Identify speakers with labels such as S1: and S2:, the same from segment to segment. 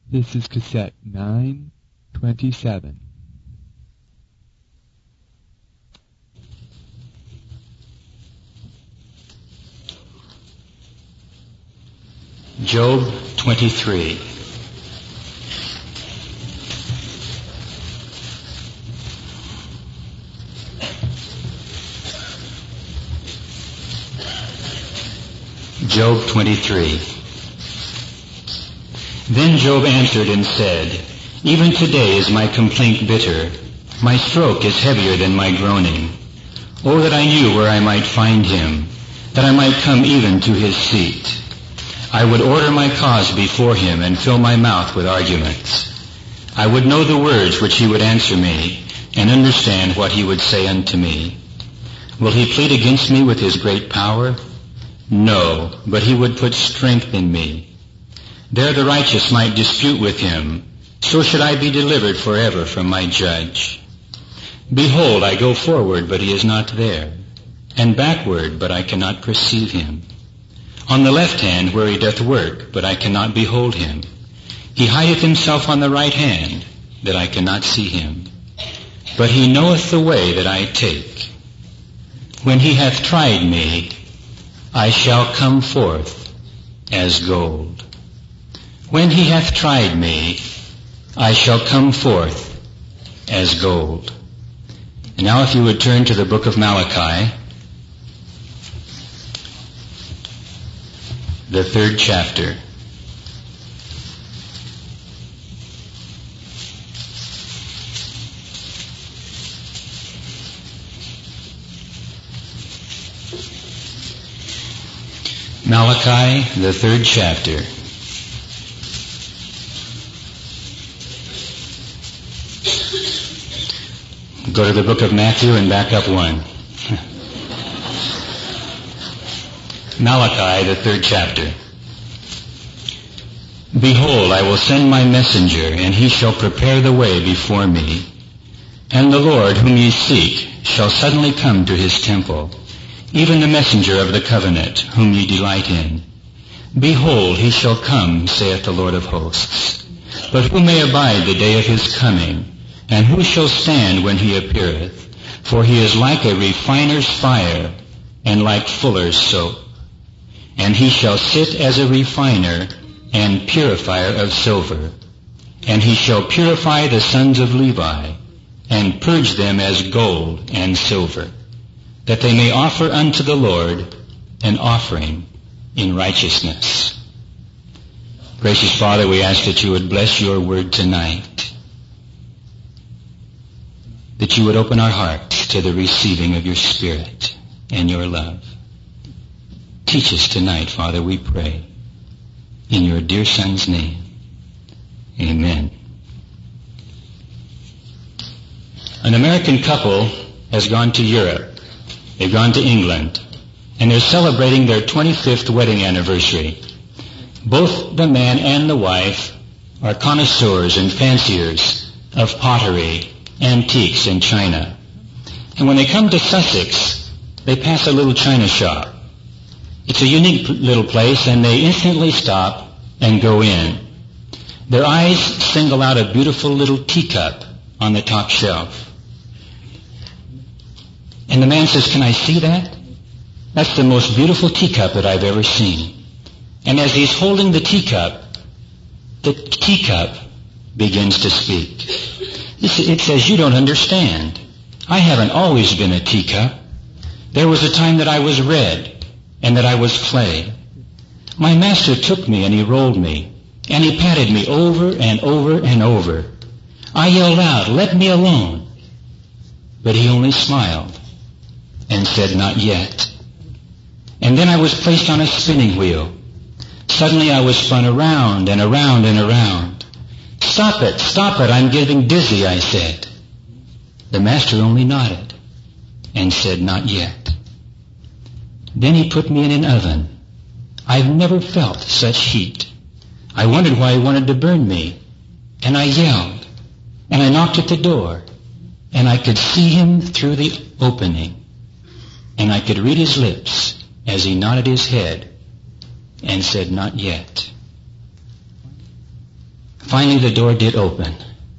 S1: This is cassette 927.
S2: Job 23. Job 23. Then Job answered and said, Even today is my complaint bitter. My stroke is heavier than my groaning. Oh, that I knew where I might find him, that I might come even to his seat. I would order my cause before him and fill my mouth with arguments. I would know the words which he would answer me, and understand what he would say unto me. Will he plead against me with his great power? No, but he would put strength in me. There the righteous might dispute with him, so should I be delivered forever from my judge. Behold, I go forward, but he is not there, and backward, but I cannot perceive him. On the left hand where he doth work, but I cannot behold him. He hideth himself on the right hand, that I cannot see him. But he knoweth the way that I take. When he hath tried me, I shall come forth as gold. When he hath tried me, I shall come forth as gold. And now if you would turn to the book of Malachi, the 3rd chapter. Malachi, the 3rd chapter. Go to the book of Matthew and back up one. Malachi, the 3rd chapter. Behold, I will send my messenger, and he shall prepare the way before me. And the Lord whom ye seek shall suddenly come to his temple, even the messenger of the covenant, whom ye delight in. Behold, he shall come, saith the Lord of hosts. But who may abide the day of his coming? And who shall stand when he appeareth? For he is like a refiner's fire, and like fuller's soap. And he shall sit as a refiner and purifier of silver. And he shall purify the sons of Levi, and purge them as gold and silver, that they may offer unto the Lord an offering in righteousness. Gracious Father, we ask that you would bless your word tonight, that you would open our hearts to the receiving of your Spirit and your love. Teach us tonight, Father, we pray, in your dear Son's name. Amen. An American couple has gone to Europe. They've gone to England, and they're celebrating their 25th wedding anniversary. Both the man and the wife are connoisseurs and fanciers of pottery, antiques, and china. And when they come to Sussex, they pass a little china shop. It's a unique little place, and they instantly stop and go in. Their eyes single out a beautiful little teacup on the top shelf. And the man says, "Can I see that? That's the most beautiful teacup that I've ever seen." And as he's holding the teacup begins to speak. It says, "You don't understand. I haven't always been a teacup. There was a time that I was red and that I was clay. My master took me and he rolled me, and he patted me over and over and over. I yelled out, 'Let me alone.' But he only smiled and said, 'Not yet.' And then I was placed on a spinning wheel. Suddenly I was spun around and around and around. 'Stop it, I'm getting dizzy,' I said. The master only nodded and said, 'Not yet.' Then he put me in an oven. I've never felt such heat. I wondered why he wanted to burn me, and I yelled, and I knocked at the door, and I could see him through the opening, and I could read his lips as he nodded his head and said, 'Not yet.' Finally, the door did open.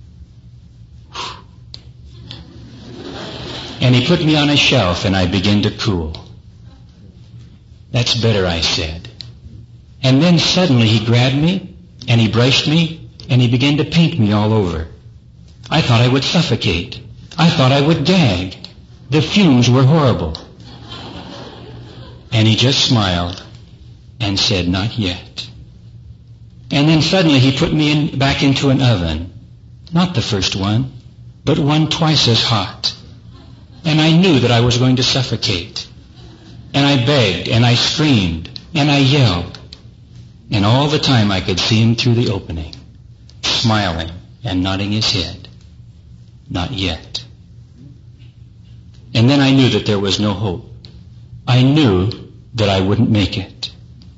S2: And he put me on a shelf, and I began to cool. That's better, I said. And then suddenly he grabbed me, and he brushed me, and he began to paint me all over. I thought I would suffocate. I thought I would gag. The fumes were horrible. And he just smiled and said, "Not yet." And then suddenly he put me back into an oven. Not the first one, but one twice as hot. And I knew that I was going to suffocate. And I begged, and I screamed, and I yelled. And all the time I could see him through the opening, smiling and nodding his head. Not yet. And then I knew that there was no hope. I knew that I wouldn't make it.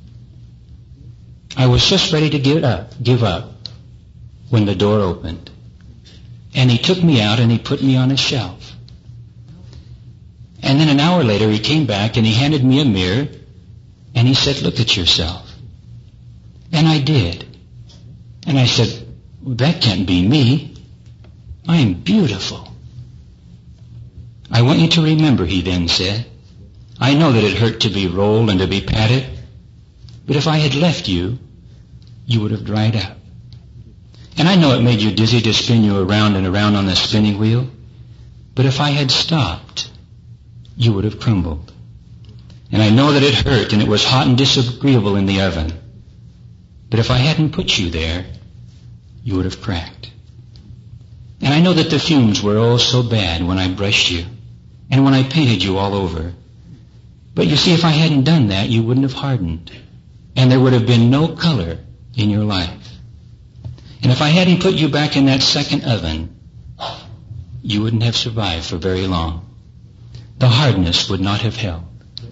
S2: I was just ready to give up, when the door opened. And he took me out and he put me on a shelf. And then an hour later he came back and he handed me a mirror and he said, "Look at yourself." And I did. And I said, "Well, that can't be me. I am beautiful." "I want you to remember," he then said, "I know that it hurt to be rolled and to be patted, but if I had left you, you would have dried up. And I know it made you dizzy to spin you around and around on the spinning wheel, but if I had stopped, you would have crumbled. And I know that it hurt and it was hot and disagreeable in the oven, but if I hadn't put you there, you would have cracked. And I know that the fumes were oh so bad when I brushed you and when I painted you all over. But you see, if I hadn't done that, you wouldn't have hardened, and there would have been no color in your life. And if I hadn't put you back in that second oven, you wouldn't have survived for very long. The hardness would not have held.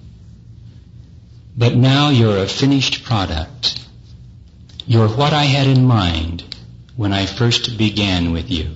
S2: But now you're a finished product. You're what I had in mind when I first began with you."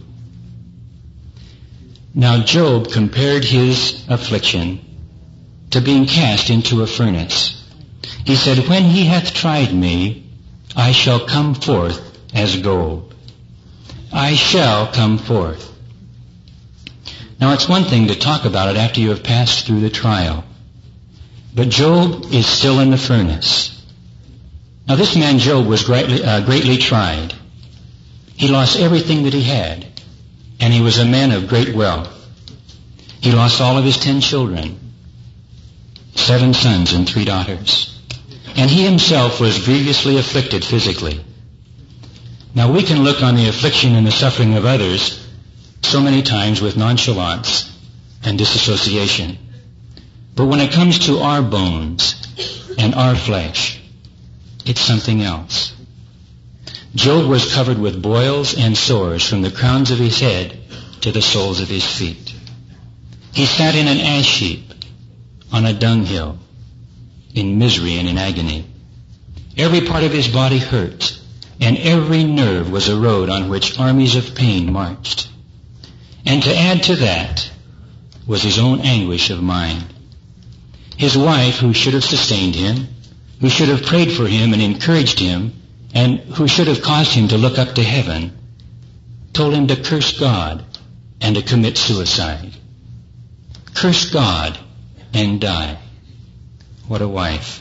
S2: Now Job compared his affliction to being cast into a furnace. He said, "When he hath tried me, I shall come forth as gold." I shall come forth. Now it's one thing to talk about it after you have passed through the trial. But Job is still in the furnace. Now this man Job was greatly tried. He lost everything that he had, and he was a man of great wealth. He lost all of his 10 children, 7 sons and 3 daughters. And he himself was grievously afflicted physically. Now we can look on the affliction and the suffering of others so many times with nonchalance and disassociation. But when it comes to our bones and our flesh, it's something else. Job was covered with boils and sores from the crowns of his head to the soles of his feet. He sat in an ash heap on a dunghill, in misery and in agony. Every part of his body hurt, and every nerve was a road on which armies of pain marched. And to add to that was his own anguish of mind. His wife, who should have sustained him, who should have prayed for him and encouraged him, and who should have caused him to look up to heaven, told him to curse God and to commit suicide. Curse God and die. What a wife.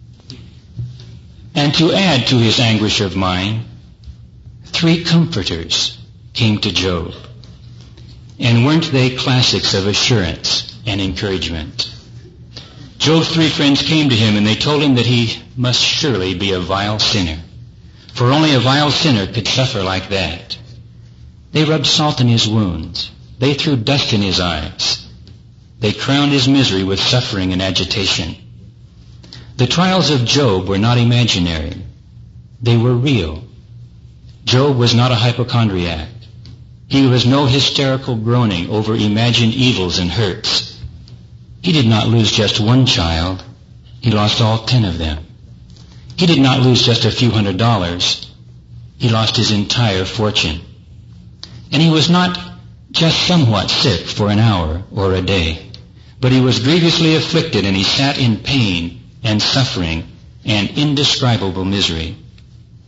S2: And to add to his anguish of mind, 3 comforters came to Job. And weren't they classics of assurance and encouragement? Job's 3 friends came to him and they told him that he must surely be a vile sinner, for only a vile sinner could suffer like that. They rubbed salt in his wounds. They threw dust in his eyes. They crowned his misery with suffering and agitation. The trials of Job were not imaginary. They were real. Job was not a hypochondriac. He was no hysterical groaning over imagined evils and hurts. He did not lose just 1 child. He lost all 10 of them. He did not lose just a few $100s. He lost his entire fortune. And he was not just somewhat sick for an hour or a day, but he was grievously afflicted, and he sat in pain and suffering and indescribable misery.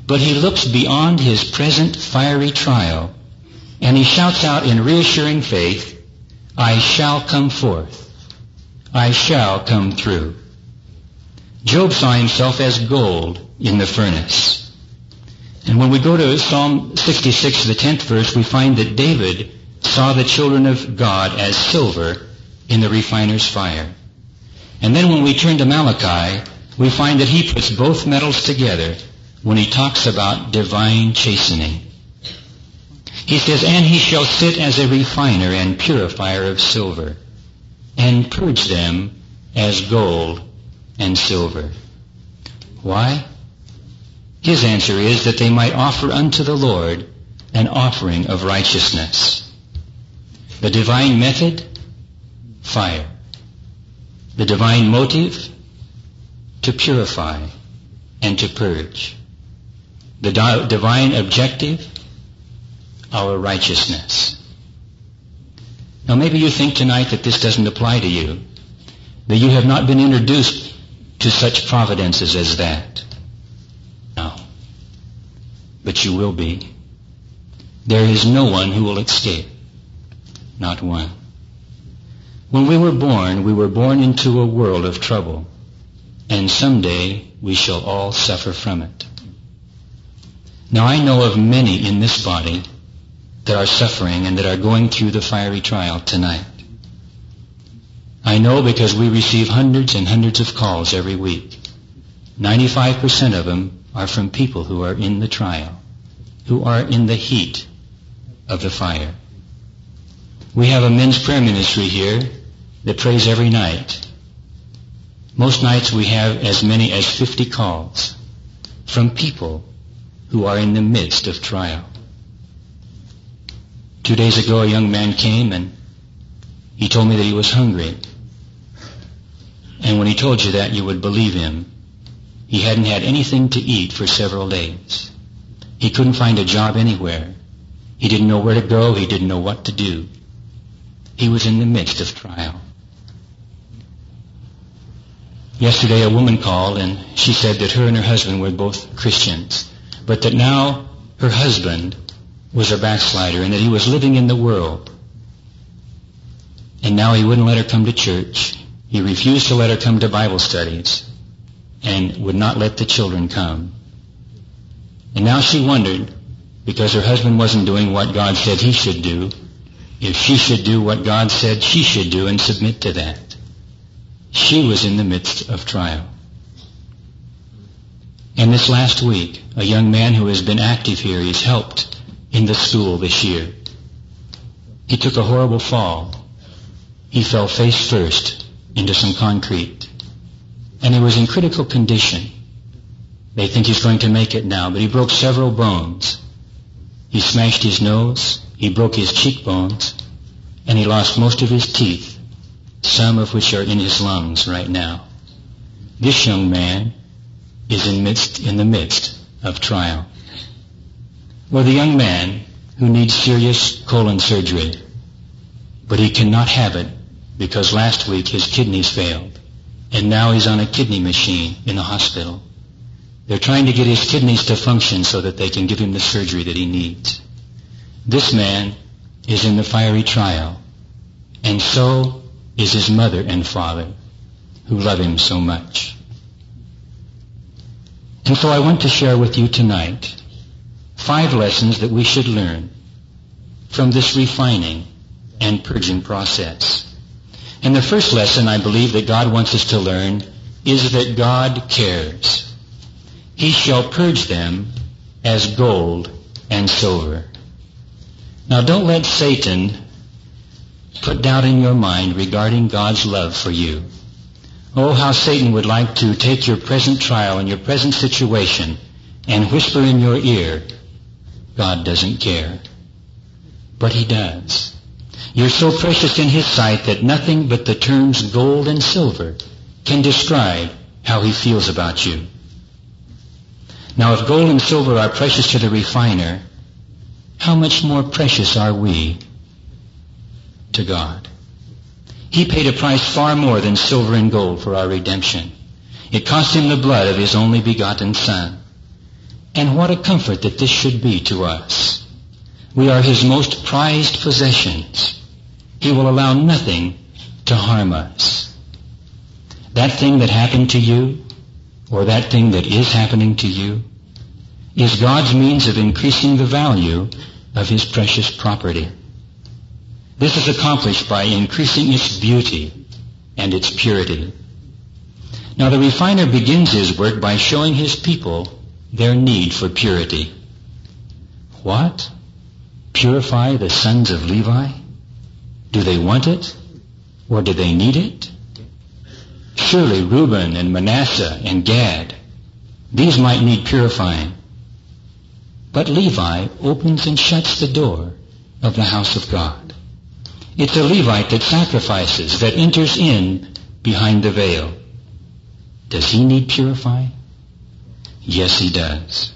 S2: but he looks beyond his present fiery trial, and he shouts out in reassuring faith, I shall come forth. I shall come through. Job saw himself as gold in the furnace. And when we go to Psalm 66, the 10th verse, we find that David saw the children of God as silver in the refiner's fire. And then when we turn to Malachi, we find that he puts both metals together when he talks about divine chastening. He says, and he shall sit as a refiner and purifier of silver, and purge them as gold and silver. Why? His answer is that they might offer unto the Lord an offering of righteousness. The divine method? Fire. The divine motive? To purify and to purge. The divine objective? Our righteousness. Now maybe you think tonight that this doesn't apply to you, that you have not been introduced to such providences as that. No. But you will be. There is no one who will escape. Not one. When we were born into a world of trouble, and someday we shall all suffer from it. Now I know of many in this body that are suffering and that are going through the fiery trial tonight. I know because we receive hundreds and hundreds of calls every week. 95% of them are from people who are in the trial, who are in the heat of the fire. We have a men's prayer ministry here that prays every night. Most nights we have as many as 50 calls from people who are in the midst of trial. 2 days ago, a young man came and he told me that he was hungry. And when he told you that, you would believe him. He hadn't had anything to eat for several days. He couldn't find a job anywhere. He didn't know where to go. He didn't know what to do. He was in the midst of trial. Yesterday, a woman called and she said that her and her husband were both Christians, but that now her husband was a backslider and that he was living in the world. And now he wouldn't let her come to church. He refused to let her come to Bible studies and would not let the children come. And now she wondered, because her husband wasn't doing what God said he should do, if she should do what God said she should do and submit to that. She was in the midst of trial. And this last week, a young man who has been active here, he's helped in the school this year. He took a horrible fall. He fell face first into some concrete. And he was in critical condition. They think he's going to make it now, but he broke several bones. He smashed his nose, he broke his cheekbones, and he lost most of his teeth, some of which are in his lungs right now. This young man is in the midst of trial. Or the young man who needs serious colon surgery, but he cannot have it because last week his kidneys failed, and now he's on a kidney machine in the hospital. They're trying to get his kidneys to function so that they can give him the surgery that he needs. This man is in the fiery trial, and so is his mother and father, who love him so much. And so I want to share with you tonight 5 lessons that we should learn from this refining and purging process. And the first lesson I believe that God wants us to learn is that God cares. He shall purge them as gold and silver. Now don't let Satan put doubt in your mind regarding God's love for you. Oh, how Satan would like to take your present trial and your present situation and whisper in your ear, God doesn't care. But he does. You're so precious in his sight that nothing but the terms gold and silver can describe how he feels about you. Now, if gold and silver are precious to the refiner, how much more precious are we to God? He paid a price far more than silver and gold for our redemption. It cost him the blood of his only begotten Son. And what a comfort that this should be to us. We are His most prized possessions. He will allow nothing to harm us. That thing that happened to you, or that thing that is happening to you, is God's means of increasing the value of His precious property. This is accomplished by increasing its beauty and its purity. Now the refiner begins his work by showing his people their need for purity. What? Purify the sons of Levi? Do they want it? Or do they need it? Surely Reuben and Manasseh and Gad, these might need purifying. But Levi opens and shuts the door of the house of God. It's a Levite that sacrifices, that enters in behind the veil. Does he need purifying? Yes, he does.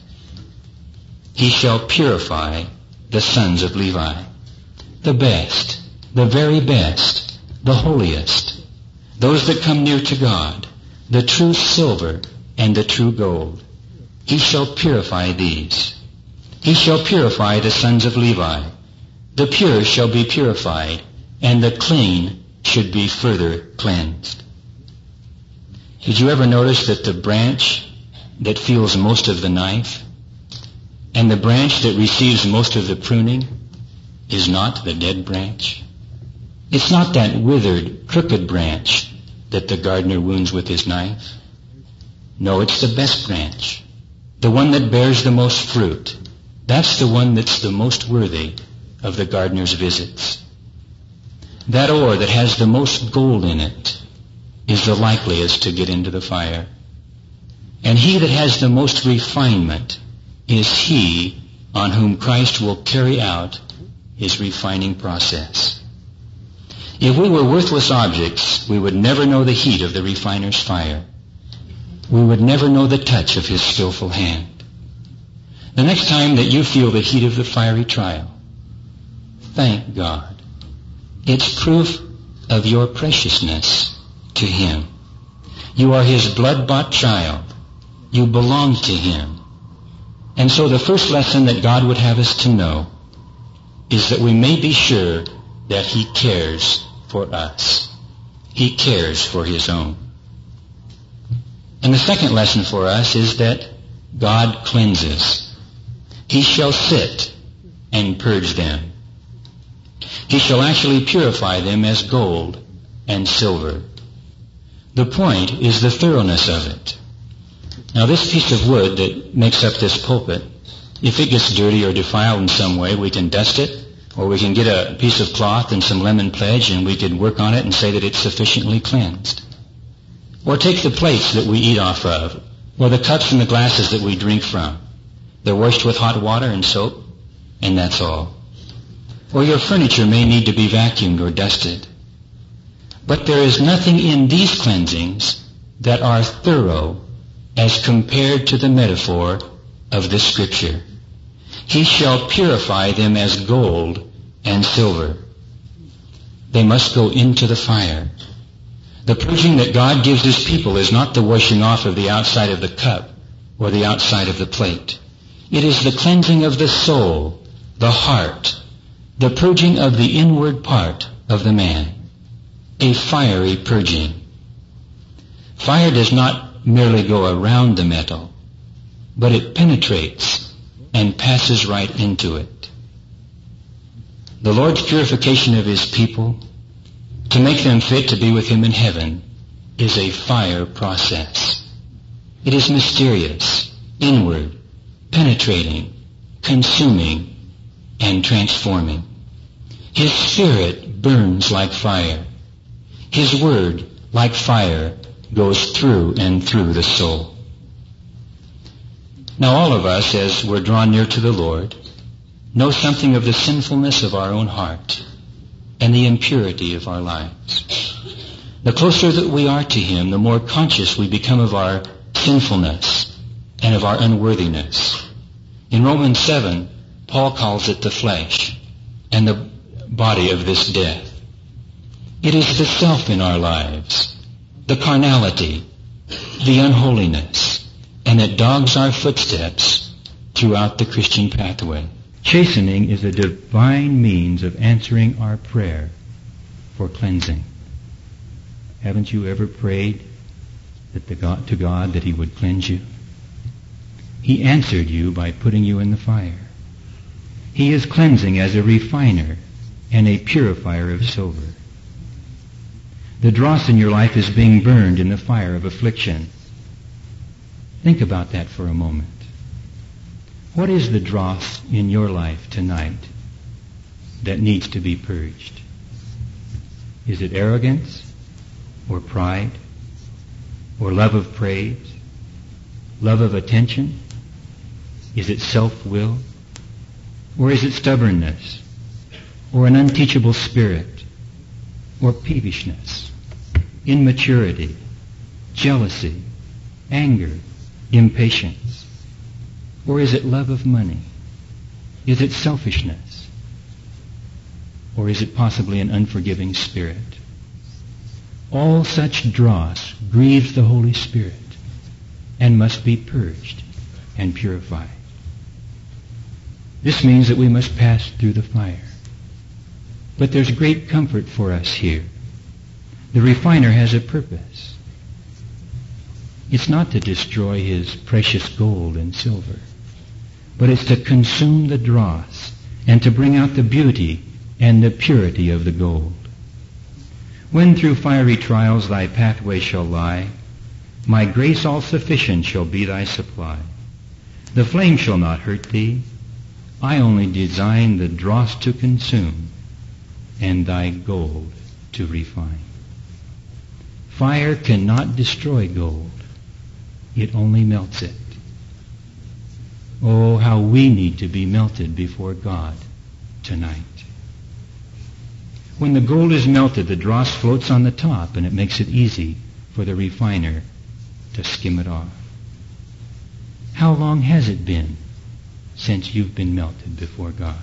S2: He shall purify the sons of Levi. The best, the very best, the holiest, those that come near to God, the true silver and the true gold. He shall purify these. He shall purify the sons of Levi. The pure shall be purified, and the clean should be further cleansed. Did you ever notice that the branch that feels most of the knife and the branch that receives most of the pruning is not the dead branch? It's not that withered, crooked branch that the gardener wounds with his knife. No, it's the best branch, the one that bears the most fruit. That's the one that's the most worthy of the gardener's visits. That ore that has the most gold in it is the likeliest to get into the fire. And he that has the most refinement is he on whom Christ will carry out his refining process. If we were worthless objects, we would never know the heat of the refiner's fire. We would never know the touch of his skillful hand. The next time that you feel the heat of the fiery trial, thank God. It's proof of your preciousness to Him. You are His blood-bought child. You belong to Him. And so the first lesson that God would have us to know is that we may be sure that He cares for us. He cares for His own. And the second lesson for us is that God cleanses. He shall sit and purge them. He shall actually purify them as gold and silver. The point is the thoroughness of it. Now this piece of wood that makes up this pulpit, if it gets dirty or defiled in some way, we can dust it, or we can get a piece of cloth and some lemon pledge and we could work on it and say that it's sufficiently cleansed. Or take the plates that we eat off of, or the cups and the glasses that we drink from. They're washed with hot water and soap, and that's all. Or your furniture may need to be vacuumed or dusted. But there is nothing in these cleansings that are thorough as compared to the metaphor of this scripture. He shall purify them as gold and silver. They must go into the fire. The purging that God gives His people is not the washing off of the outside of the cup or the outside of the plate. It is the cleansing of the soul, the heart, the purging of the inward part of the man. A fiery purging. Fire does not merely go around the metal, but it penetrates and passes right into it. The Lord's purification of His people, to make them fit to be with Him in heaven, is a fire process. It is mysterious, inward, penetrating, consuming, and transforming. His Spirit burns like fire. His Word, like fire, goes through and through the soul. Now all of us, as we're drawn near to the Lord, know something of the sinfulness of our own heart and the impurity of our lives. The closer that we are to Him, the more conscious we become of our sinfulness and of our unworthiness. In Romans 7, Paul calls it the flesh and the body of this death. It is the self in our lives, the carnality, the unholiness, and it dogs our footsteps throughout the Christian pathway. Chastening is a divine means of answering our prayer for cleansing. Haven't you ever prayed to God that He would cleanse you? He answered you by putting you in the fire. He is cleansing as a refiner and a purifier of silver. The dross in your life is being burned in the fire of affliction. Think about that for a moment. What is the dross in your life tonight that needs to be purged? Is it arrogance or pride or love of praise, love of attention? Is it self-will? Or is it stubbornness or an unteachable spirit or peevishness, immaturity, jealousy, anger, impatience? Or is it love of money? Is it selfishness? Or is it possibly an unforgiving spirit? All such dross grieves the Holy Spirit and must be purged and purified. This means that we must pass through the fire. But there's great comfort for us here. The refiner has a purpose. It's not to destroy his precious gold and silver, but it's to consume the dross and to bring out the beauty and the purity of the gold. When through fiery trials thy pathway shall lie, my grace all sufficient shall be thy supply. The flame shall not hurt thee. I only design the dross to consume and thy gold to refine. Fire cannot destroy gold. It only melts it. Oh, how we need to be melted before God tonight. When the gold is melted, the dross floats on the top, and it makes it easy for the refiner to skim it off. How long has it been since you've been melted before God?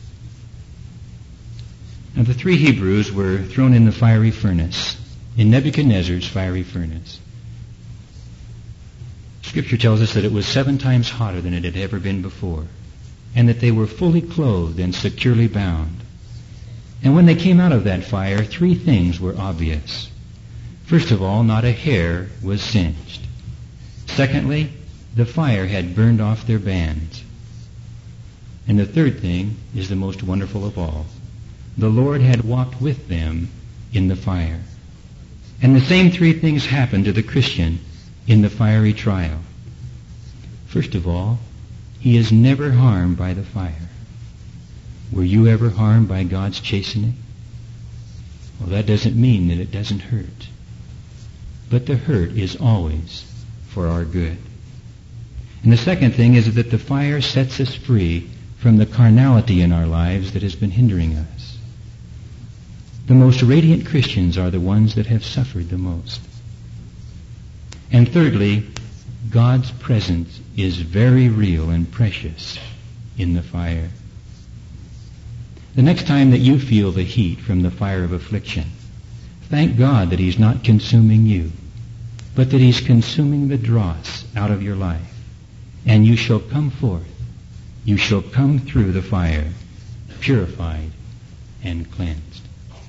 S2: Now, the three Hebrews were thrown in the fiery furnace, in Nebuchadnezzar's fiery furnace. Scripture tells us that it was 7 times hotter than it had ever been before, and that they were fully clothed and securely bound. And when they came out of that fire, 3 things were obvious. First of all, not a hair was singed. Secondly, the fire had burned off their bands. And the third thing is the most wonderful of all. The Lord had walked with them in the fire. And the same 3 things happened to the Christian in the fiery trial. First of all, he is never harmed by the fire. Were you ever harmed by God's chastening? Well, that doesn't mean that it doesn't hurt. But the hurt is always for our good. And the second thing is that the fire sets us free from the carnality in our lives that has been hindering us. The most radiant Christians are the ones that have suffered the most. And thirdly, God's presence is very real and precious in the fire. The next time that you feel the heat from the fire of affliction, thank God that He's not consuming you, but that He's consuming the dross out of your life. And you shall come forth. You shall come through the fire, purified and cleansed.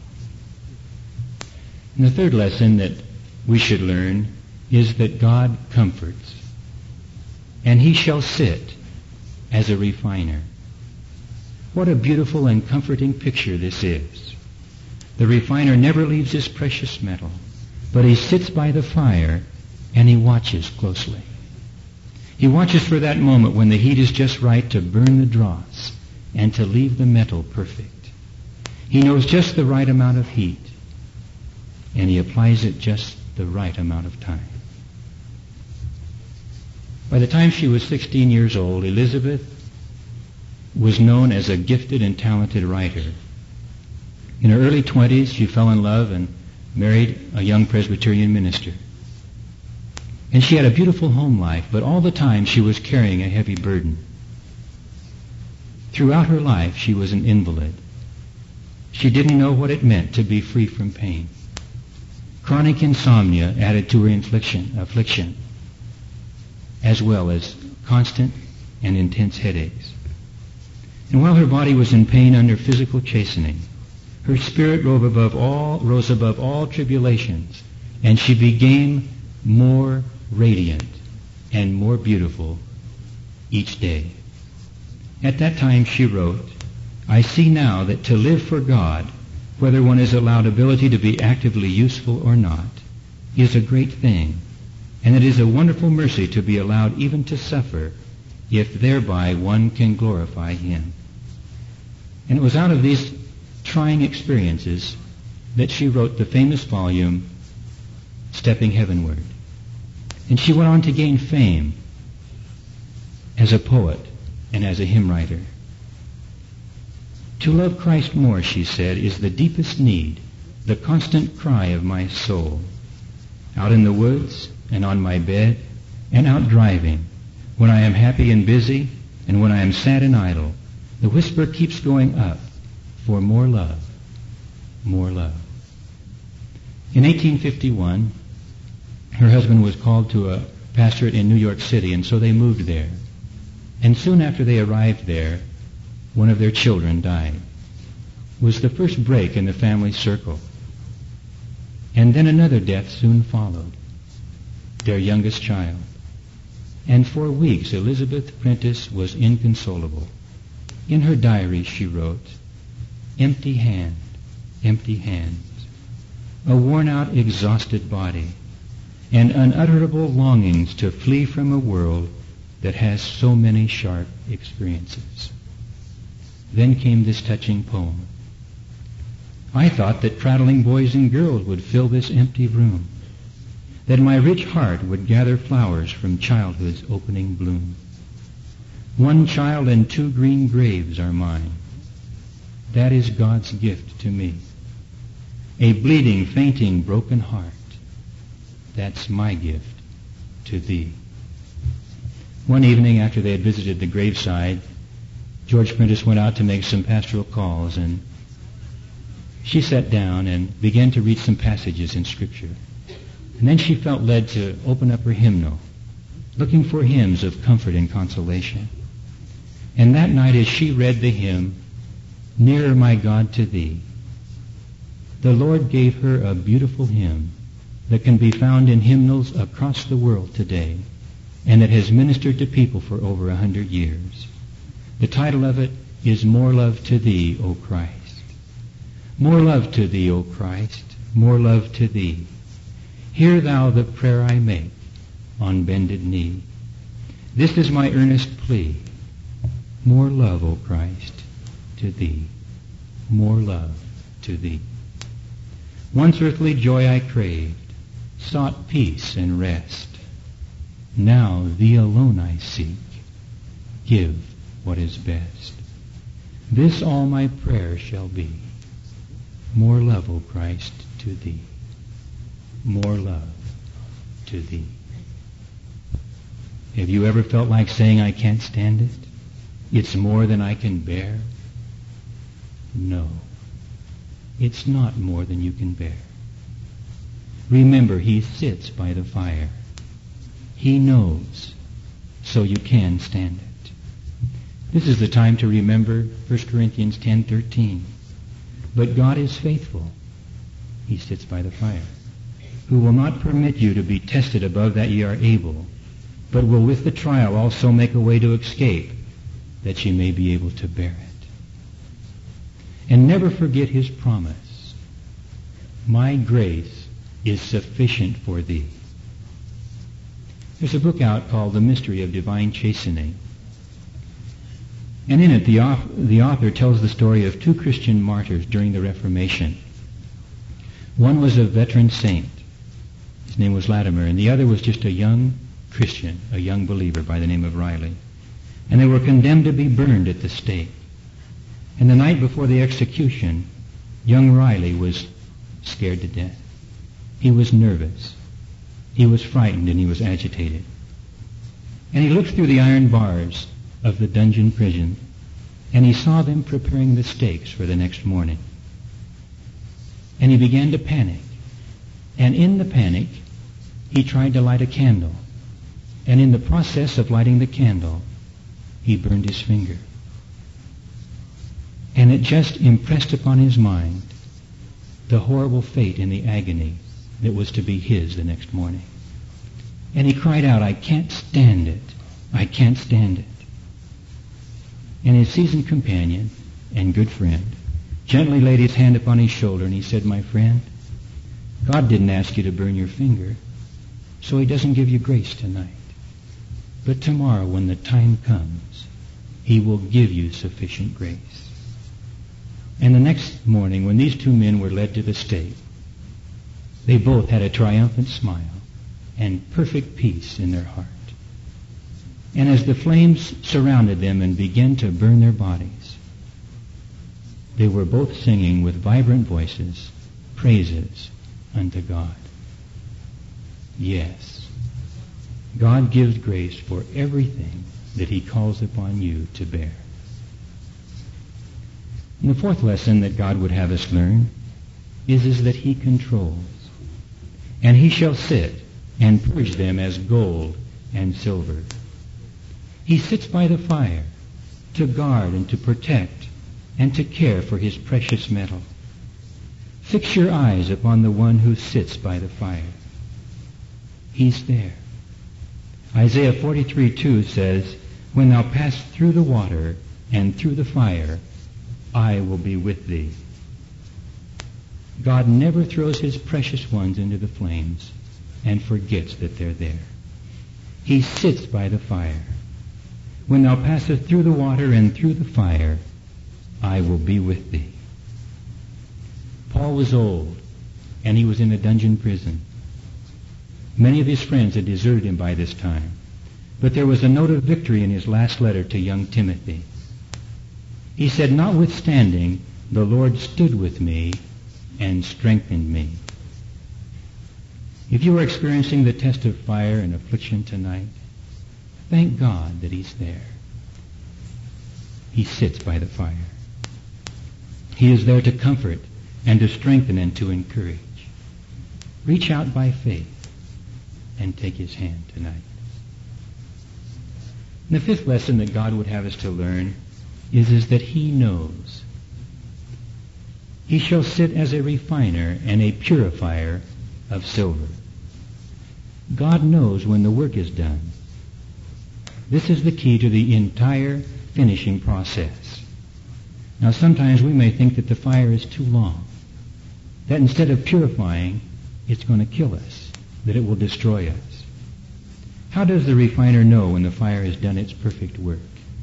S2: And the third lesson that we should learn is that God comforts, and He shall sit as a refiner. What a beautiful and comforting picture this is. The refiner never leaves his precious metal, but he sits by the fire and he watches closely. He watches for that moment when the heat is just right to burn the dross and to leave the metal perfect. He knows just the right amount of heat, and he applies it just the right amount of time. By the time she was 16 years old, Elizabeth was known as a gifted and talented writer. In her early 20s, she fell in love and married a young Presbyterian minister. And she had a beautiful home life, but all the time she was carrying a heavy burden. Throughout her life, she was an invalid. She didn't know what it meant to be free from pain. Chronic insomnia added to her affliction, as well as constant and intense headaches. And while her body was in pain under physical chastening, her spirit rose above all tribulations, and she became more radiant and more beautiful each day. At that time she wrote, "I see now that to live for God, whether one is allowed ability to be actively useful or not, is a great thing, and it is a wonderful mercy to be allowed even to suffer, if thereby one can glorify Him." And it was out of these trying experiences that she wrote the famous volume, Stepping Heavenward. And she went on to gain fame as a poet and as a hymn writer. "To love Christ more," she said, "is the deepest need, the constant cry of my soul. Out in the woods and on my bed and out driving, when I am happy and busy and when I am sad and idle, the whisper keeps going up for more love, more love." In 1851, her husband was called to a pastorate in New York City, and so they moved there. And soon after they arrived there, one of their children died. It was the first break in the family circle. And then another death soon followed, their youngest child. And for weeks Elizabeth Prentice was inconsolable. In her diary she wrote, empty hands, a worn-out, exhausted body, and unutterable longings to flee from a world that has so many sharp experiences. Then came this touching poem. I thought that prattling boys and girls would fill this empty room, that my rich heart would gather flowers from childhood's opening bloom. One child and 2 green graves are mine. That is God's gift to me. A bleeding, fainting, broken heart. That's my gift to thee. One evening after they had visited the graveside, George Prentice went out to make some pastoral calls, and she sat down and began to read some passages in Scripture. And then she felt led to open up her hymnal, looking for hymns of comfort and consolation. And that night as she read the hymn, Nearer My God to Thee, the Lord gave her a beautiful hymn that can be found in hymnals across the world today, and that has ministered to people for over 100 years. The title of it is More Love to Thee, O Christ. More love to Thee, O Christ, more love to Thee. Hear Thou the prayer I make on bended knee. This is my earnest plea. More love, O Christ, to Thee. More love to Thee. Once earthly joy I craved, sought peace and rest. Now Thee alone I seek. Give what is best. This all my prayer shall be. More love, O Christ, to Thee. More love to Thee. Have you ever felt like saying, I can't stand it? It's more than I can bear? No. It's not more than you can bear. Remember, He sits by the fire. He knows, so you can stand it. This is the time to remember 1 Corinthians 10:13. But God is faithful. He sits by the fire, who will not permit you to be tested above that ye are able, but will with the trial also make a way to escape, that ye may be able to bear it. And never forget His promise. My grace is sufficient for thee. There's a book out called The Mystery of Divine Chastening. And in it, the author tells the story of 2 Christian martyrs during the Reformation. One was a veteran saint. His name was Latimer, and the other was just a young Christian, a young believer by the name of Riley. And they were condemned to be burned at the stake. And the night before the execution, young Riley was scared to death. He was nervous. He was frightened and he was agitated. And he looked through the iron bars of the dungeon prison, and he saw them preparing the stakes for the next morning. And he began to panic. And in the panic, he tried to light a candle. And in the process of lighting the candle, he burned his finger. And it just impressed upon his mind the horrible fate and the agony that was to be his the next morning. And he cried out, "I can't stand it. I can't stand it." And his seasoned companion and good friend gently laid his hand upon his shoulder, and he said, "My friend, God didn't ask you to burn your finger, so he doesn't give you grace tonight. But tomorrow, when the time comes, he will give you sufficient grace." And the next morning, when these two men were led to the stake, they both had a triumphant smile and perfect peace in their heart. And as the flames surrounded them and began to burn their bodies, they were both singing with vibrant voices praises unto God. Yes, God gives grace for everything that he calls upon you to bear. And the fourth lesson that God would have us learn is that he controls. And he shall sit and purge them as gold and silver. He sits by the fire to guard and to protect and to care for his precious metal. Fix your eyes upon the one who sits by the fire. He's there. Isaiah 43:2 says, "When thou pass through the water and through the fire, I will be with thee." God never throws his precious ones into the flames and forgets that they're there. He sits by the fire. "When thou passest through the water and through the fire, I will be with thee." Paul was old, and he was in a dungeon prison. Many of his friends had deserted him by this time, but there was a note of victory in his last letter to young Timothy. He said, "Notwithstanding, the Lord stood with me and strengthened me." If you are experiencing the test of fire and affliction tonight, thank God that he's there. He sits by the fire. He is there to comfort and to strengthen and to encourage. Reach out by faith and take his hand tonight. And the fifth lesson that God would have us to learn is that he knows. He shall sit as a refiner and a purifier of silver. God knows when the work is done. This is the key to the entire finishing process. Now, sometimes we may think that the fire is too long, that instead of purifying, it's going to kill us, that it will destroy us. How does the refiner know when the fire has done its perfect work?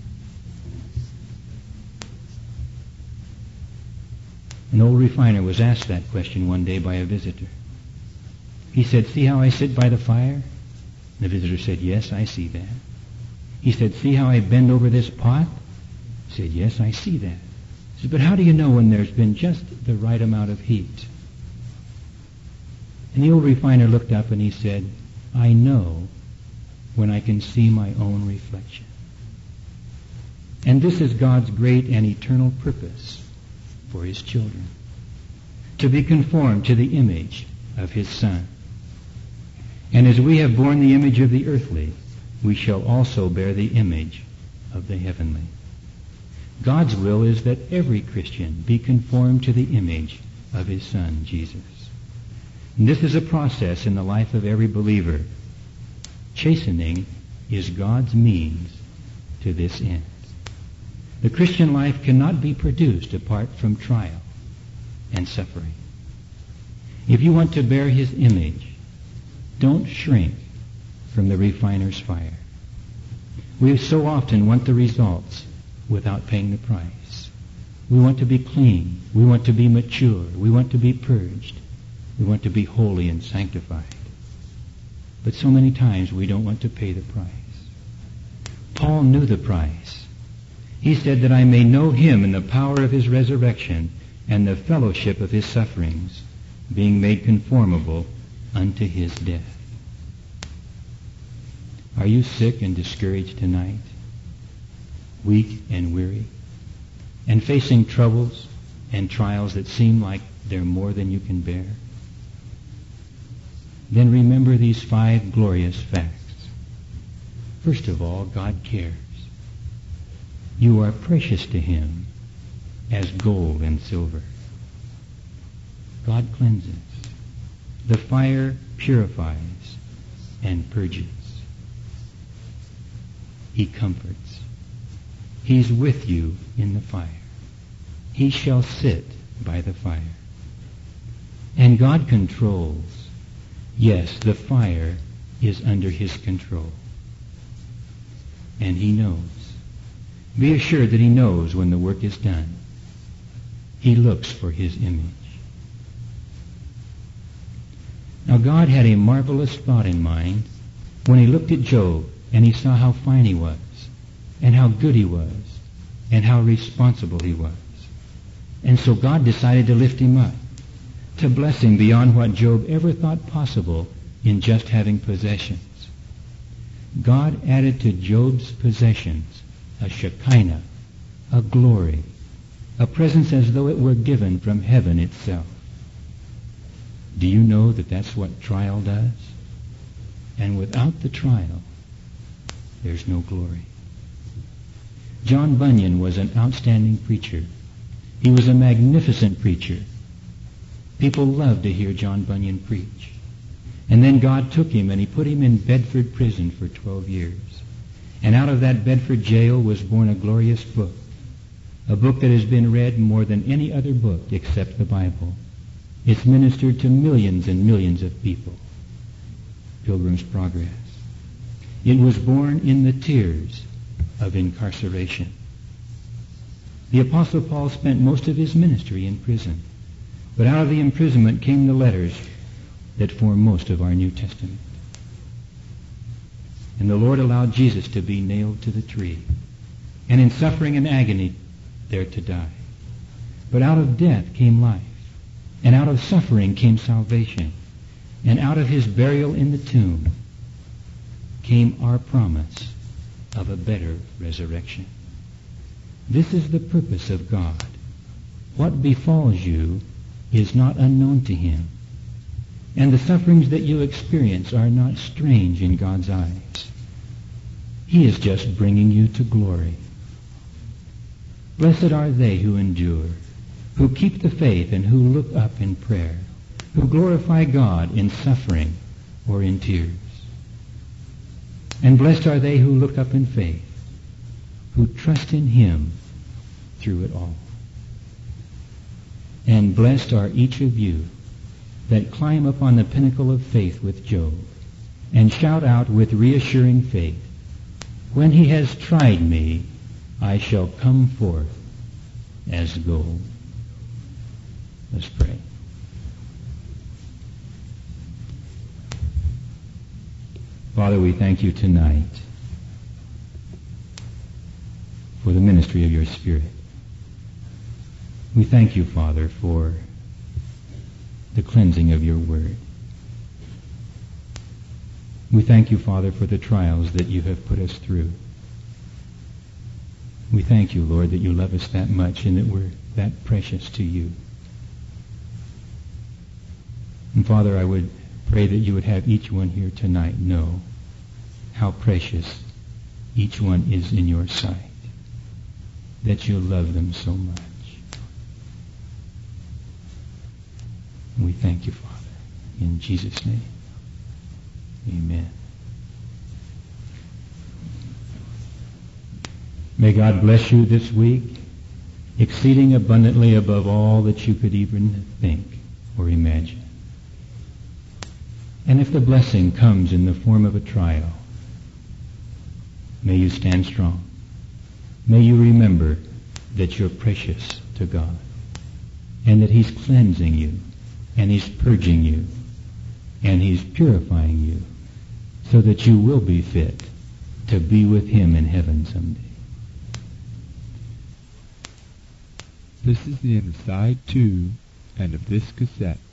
S2: An old refiner was asked that question one day by a visitor. He said, "See how I sit by the fire?" The visitor said, "Yes, I see that." He said, "See how I bend over this pot?" He said, "Yes, I see that." He said, "But how do you know when there's been just the right amount of heat?" And the old refiner looked up and he said, "I know when I can see my own reflection." And this is God's great and eternal purpose for his children, to be conformed to the image of his Son. And as we have borne the image of the earthly, we shall also bear the image of the heavenly. God's will is that every Christian be conformed to the image of his Son, Jesus. And this is a process in the life of every believer. Chastening is God's means to this end. The Christian life cannot be produced apart from trial and suffering. If you want to bear his image, don't shrink from the refiner's fire. We so often want the results without paying the price. We want to be clean. We want to be mature. We want to be purged. We want to be holy and sanctified. But so many times we don't want to pay the price. Paul knew the price. He said that I may know him in the power of his resurrection and the fellowship of his sufferings, being made conformable unto his death. Are you sick and discouraged tonight? Weak and weary? And facing troubles and trials that seem like they're more than you can bear? Then remember these 5 glorious facts. First of all, God cares. You are precious to him as gold and silver. God cleanses. The fire purifies and purges. He comforts. He's with you in the fire. He shall sit by the fire. And God controls. Yes, the fire is under his control. And he knows. Be assured that he knows when the work is done. He looks for his image. Now God had a marvelous thought in mind when he looked at Job and he saw how fine he was and how good he was and how responsible he was. And so God decided to lift him up, to bless him beyond what Job ever thought possible in just having possessions. God added to Job's possessions a Shekinah, a glory, a presence as though it were given from heaven itself. Do you know that that's what trial does? And without the trial, there's no glory. John Bunyan was an outstanding preacher. He was a magnificent preacher. People loved to hear John Bunyan preach. And then God took him and he put him in Bedford prison for 12 years. And out of that Bedford jail was born a glorious book, a book that has been read more than any other book except the Bible. It's ministered to millions and millions of people. Pilgrim's Progress. It was born in the tears of incarceration. The Apostle Paul spent most of his ministry in prison, but out of the imprisonment came the letters that form most of our New Testament. And the Lord allowed Jesus to be nailed to the tree, and in suffering and agony there to die. But out of death came life. And out of suffering came salvation. And out of his burial in the tomb came our promise of a better resurrection. This is the purpose of God. What befalls you is not unknown to him. And the sufferings that you experience are not strange in God's eyes. He is just bringing you to glory. Blessed are they who endure, who keep the faith and who look up in prayer, who glorify God in suffering or in tears. And blessed are they who look up in faith, who trust in him through it all. And blessed are each of you that climb up on the pinnacle of faith with Job and shout out with reassuring faith, when he has tried me, I shall come forth as gold. Let's pray. Father, we thank you tonight for the ministry of your Spirit. We thank you, Father, for the cleansing of your word. We thank you, Father, for the trials that you have put us through. We thank you, Lord, that you love us that much and that we're that precious to you. And Father, I would pray that you would have each one here tonight know how precious each one is in your sight, that you love them so much. And we thank you, Father, in Jesus' name. Amen. May God bless you this week, exceeding abundantly above all that you could even think or imagine. And if the blessing comes in the form of a trial, may you stand strong. May you remember that you're precious to God and that he's cleansing you and he's purging you and he's purifying you so that you will be fit to be with him in heaven someday.
S1: This is the end of side 2 and of this cassette.